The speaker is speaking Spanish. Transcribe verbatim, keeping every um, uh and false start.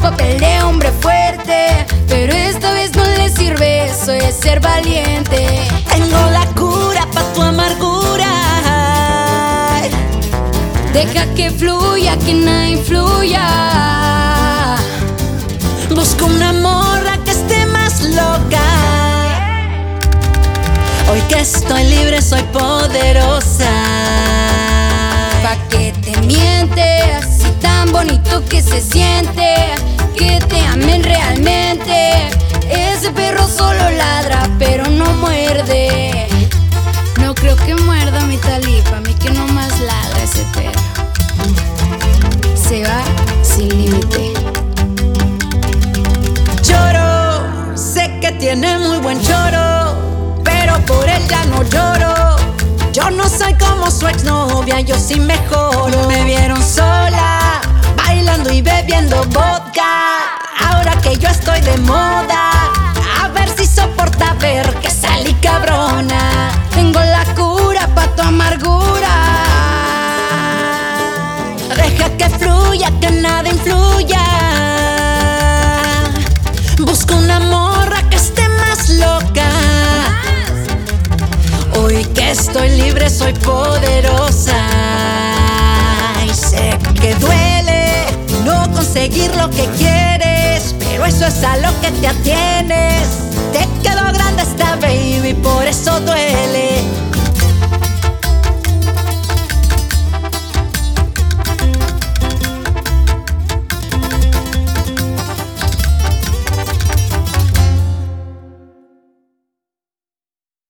papel de hombre fuerte, pero esta vez no le sirve eso de ser valiente. Tengo la cura pa' tu amargura. Deja que fluya, que nada influya. Busco una morra que esté más loca. Hoy que estoy libre soy poderosa. Pa' que te miente, así tan bonito que se siente, que te amen realmente. Ese perro solo ladra, pero no muerde. No creo que muerda mi Talipa, a mí que no más ladra ese perro. Se va sin límite. Lloro, sé que tiene muy buen choro, pero por él ya no lloro. Yo no soy como su exnovia, yo sí mejoro. Me vieron sola, bailando y bebiendo vodka. Ahora que yo estoy de moda, a ver si soporta ver que salí cabrona. Tengo la cura pa' tu amargura. Deja que fluya, que nada influya. Busco una morra que esté más loca. Hoy que estoy libre soy poderosa. Y sé que duele no conseguir lo que quieres, pero eso es a lo que te atienes. Te quedó grande